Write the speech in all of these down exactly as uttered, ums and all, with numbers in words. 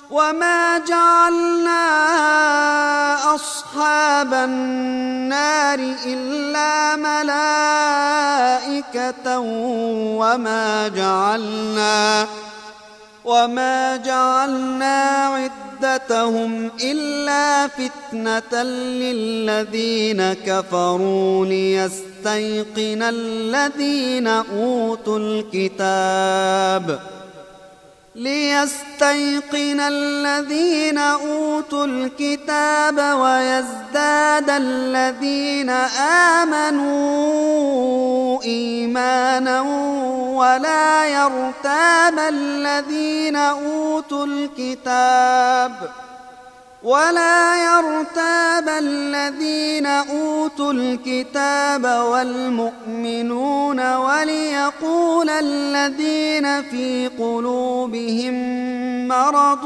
وما جعلنا أصحاب النار إلا ملائكة وما جعلنا وما جعلنا عدتهم إلا فتنة للذين كفروا ليستيقن الذين أوتوا الكتاب ليستيقن الذين أوتوا الكتاب ويزداد الذين آمنوا إيمانا ولا يرتاب الذين أوتوا الكتاب ولا يرتاب الذين أوتوا الكتاب والمؤمنون وليقول الذين في قلوبهم مرض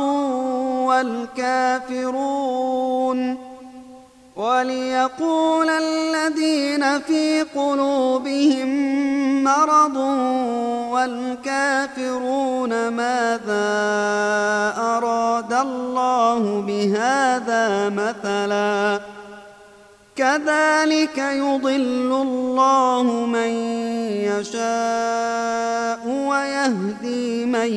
والكافرون وليقول الذين في قلوبهم مرض والكافرون ماذا أراد الله بهذا مثلا كذلك يضل الله من يشاء ويهدي من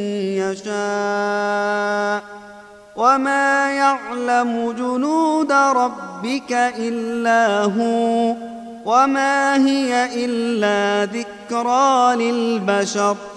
يشاء وما يعلم جنود ربك إلا هو وما هي إلا ذكرى للبشر